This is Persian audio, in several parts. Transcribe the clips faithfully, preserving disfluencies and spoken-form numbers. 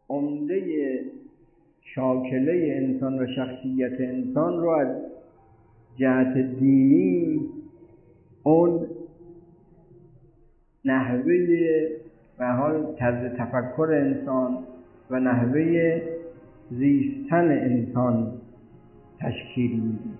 عمده شاکله انسان و شخصیت انسان رو از جهت دینی اون نحوه به حال طرز تفکر انسان و نحوه زیستن انسان تشکیل میده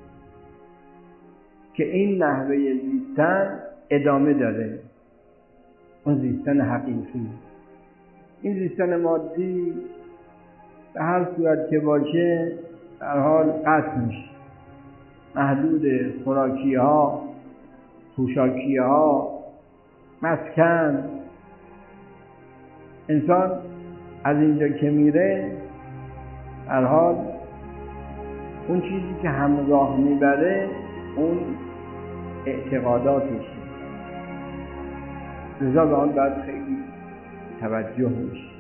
که این نحوه زیستن ادامه داره، اون زیستن حقیقی. این زیستن مادی به هر صورت که باشه در حال قطع میشه، محدود خوراکی ها، پوشاکی ها، مسکن. انسان از اینجا که میره در حال اون چیزی که همراه میبره اون اعتقاداتشه، لذا به آن باید خیلی توجه بشه.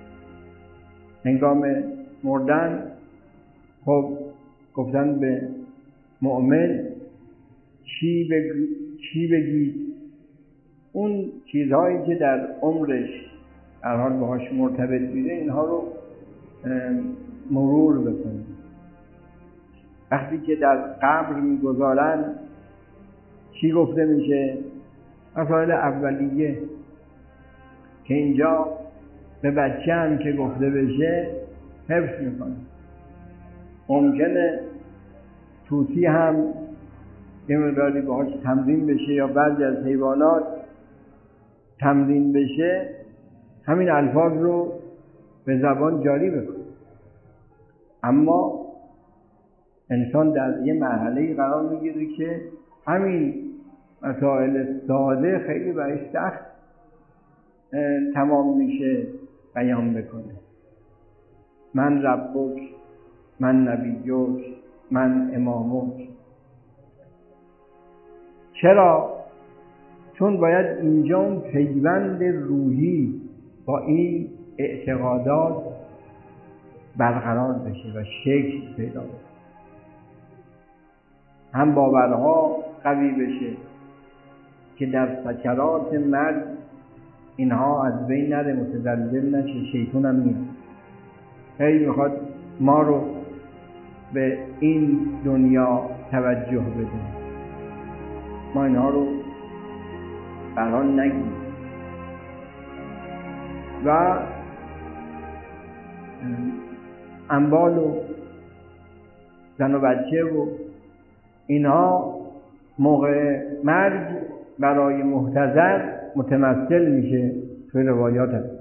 هنگام مردن خب گفتن به مؤمن چی بگی چی بگید؟ اون چیزهایی که در عمرش در حال باهاش مرتبط میشه اینها رو مرور بکنید. وقتی که در قبر میگذارن چی گفته میشه؟ مسائل اولیه که اینجا به بچه هم که گفته بشه حفظ میکنه. ممکنه طوطی هم یه مقداری باهاش تمرین بشه یا بعضی از حیوانات تمرین بشه، همین الفاظ رو به زبان جاری بکنه. اما انسان در یه مرحله‌ای قرار میگیره که همین مسائل ساده خیلی برایش سخت تمام میشه بیان بکنه. من ربک، من نبیک، من امامک. چرا؟ چون باید اینجا اون پیوند روحی با این اعتقادات برقرار بشه و شکل پیدا بشه، هم باورها قوی بشه که در سکرات مرگ اینها از بین نره، متزلزل نشه. شیطان هم میاد خیلی میخواد ما رو به این دنیا توجه بده، ما اینها رو بران نگیم و اموال و زن و بچه و اینها موقع مرگ برای محتضر متمثل میشه. توی روایات هست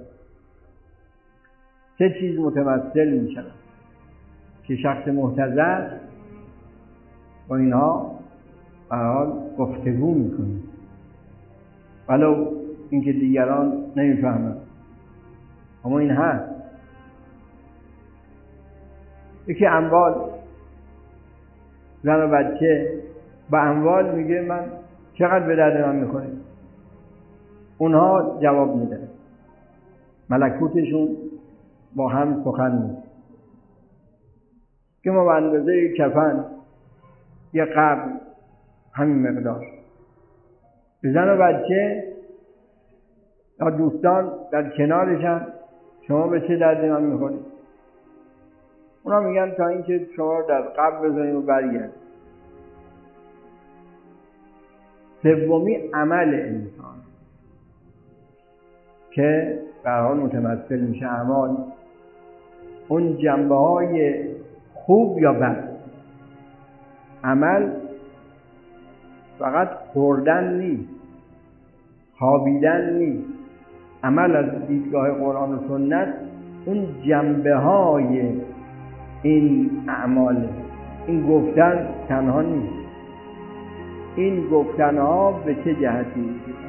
سه چیز متمثل میشن که شخص محتضر با اینها به حال گفتگو میکنه، ولو اینکه دیگران نمیفهمن، اما این هست. یکی اموال، زن و بچه. با اموال میگه من چقدر به درد من میخوره، اونها جواب میدن، ملکوتشون با هم سخن میگه که ما به اندازه کفن یه قبر همین مقدار. زن و بچه یا دوستان در کنارشن، شما به چه درد من میخورید؟ اونا میگن تا اینکه شما در قبر بزنید و برگرد. سومی عمل انسان که به هر حال متمثل میشه اعمال، اون جنبه های خوب یا بد. عمل فقط خوردن نیست، خوابیدن نیست. عمل از دیدگاه قرآن و سنت اون جنبه های این اعمال. این گفتن تنها نیست، این گفتن ها به چه جهتی